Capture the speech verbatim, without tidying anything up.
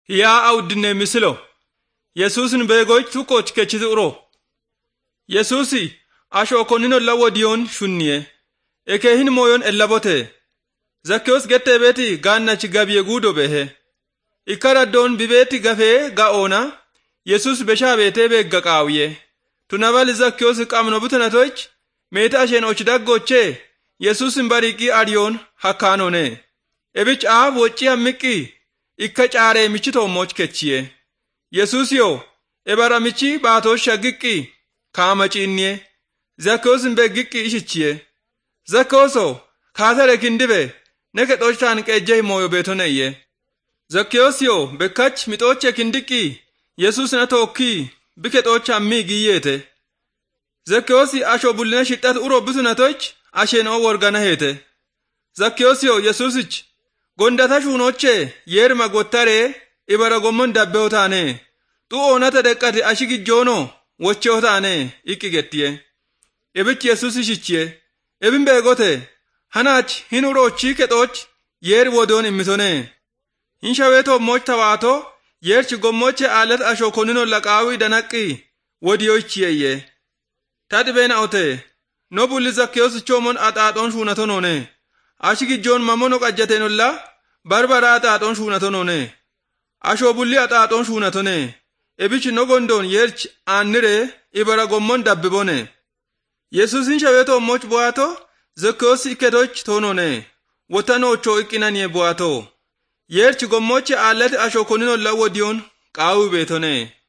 Yaa awdine misilo Yesusin beegoch tukoch kechitu uro Yesusi asho konino lawodiyon shunniye ekehin moyon elabote Zakkeos gette beti gannachi gabiye gudo behe Ikaradon bibeti gafe gaona Yesus besha bete be gaqawiye tunabal Zakkeos qamno butanatoch meta shen ochdaggoche Yesusin bariki ariyon hakanone ebich a wochi ammiki Ikka caare michito moch kechiye Yesus yo ebara michi baato shagiki kama cinye Zakkeos be giki ishichiye Zakkeoso kaatare kindibe neke tochtan qejje moyo betoneye Zakkeos yo bekach mitoche kindiki Yesus na tokki bike tocha mi giyete Zakkeos asho bulina shitat uro busuna toch asheno worgana hete Zakkeos yo Yesusich Gondata shunoche yerma gottare ibara gomon dabbeotane tu onata deqqati ashigi jono wochotane ikigetiye ebich Yesus shichiye ebin begote hanach hinuro chike toch yer wodon imitone hinshaweto moch tawato yerchi gommoche alat asho konino laqawi danaqi wodiyochiyeye tadibena ote nobul Zakkeos chomon atadon shunatonone Ashigi John mamono qajjatenolla barbara ataaton shunatonone asho bulli ataaton shunatone ebich nogondon yerch annire ibara gommon dabbibone Yesusin shaweto moch boato Zakkeos iketoch tonone wotano cho ikinanie boato yerch gommoche alati asho konino lawodiyon qawu betone